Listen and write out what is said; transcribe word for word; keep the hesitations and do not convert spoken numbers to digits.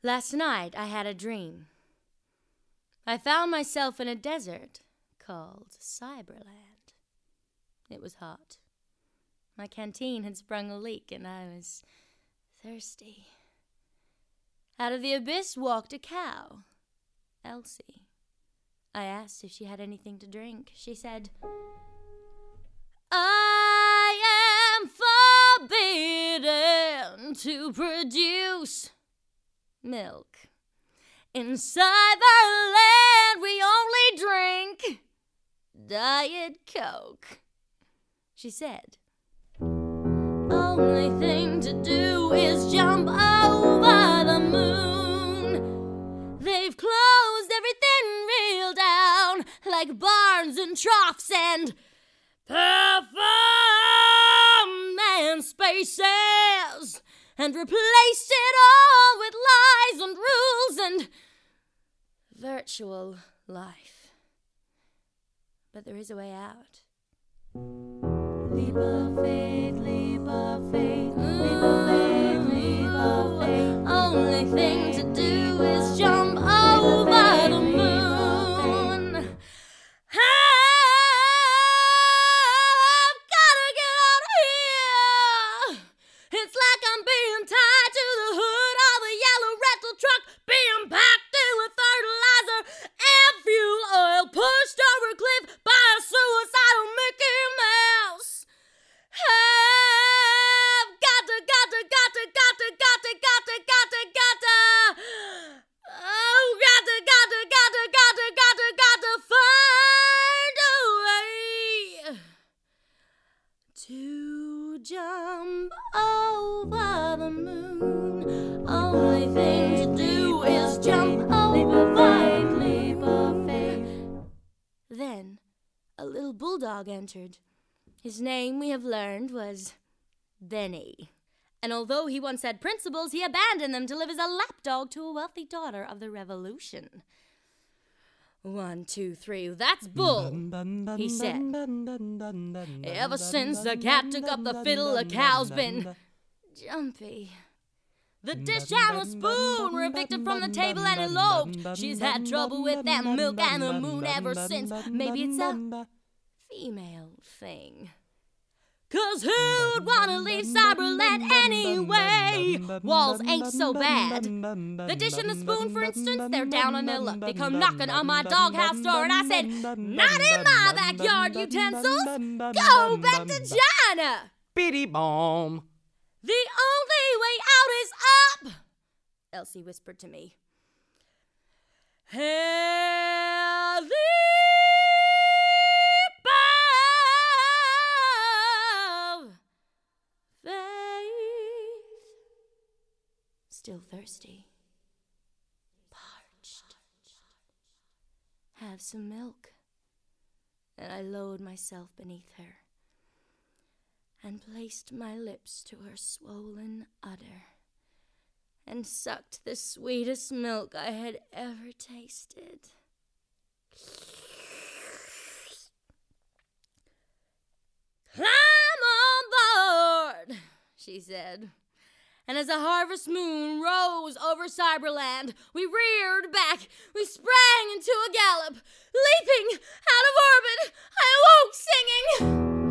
Last night I had a dream. I found myself in a desert called Cyberland. It was hot. My canteen had sprung a leak and I was thirsty. Out of the abyss walked a cow, Elsie. I asked if she had anything to drink. She said, I am forbidden to produce milk. In Cyberland we only drink Diet Coke. She said, only thing to do is jump over the moon. They've closed everything real down, like barns and troughs and performance spaces, and replaced it all with lies and rules and virtual life. But there is a way out. Leap of faith, leap of faith, leap of faith, leap of faith. Only thing to do is jump over the moon. I've gotta get out of here. It's like I'm being tied to the hood of a yellow rental truck, being packed in with fertilizer and fuel oil, pushed over a cliff by a suicidal Mickey Mouse. I've got to, got to, got to, got to, got to, got to, got to, got to. Oh, got to, got to, got to, got to, got to, got to find a way to jump over the moon. Only thing to do is jump over the moon. Then a little bulldog entered. His name, we have learned, was Benny. And although he once had principles, he abandoned them to live as a lapdog to a wealthy daughter of the Revolution. One, two, three, that's bull, he said. Ever since the cat took up the fiddle, the cow's been jumpy. The dish and the spoon were evicted from the table and eloped. She's had trouble with that milk and the moon ever since. Maybe it's a female thing. Cause who'd wanna leave Cyberland anyway? Walls ain't so bad. The dish and the spoon, for instance, they're down on their luck. They come knocking on my doghouse door and I said, not in my backyard utensils. Go back to China. Bitty bomb. The only way out is up, Elsie whispered to me. Hell, still thirsty, parched. Have some milk. And I lowered myself beneath her and placed my lips to her swollen udder and sucked the sweetest milk I had ever tasted. Climb on board, she said. And as the harvest moon rose over Cyberland, we reared back, we sprang into a gallop. Leaping out of orbit, I awoke singing.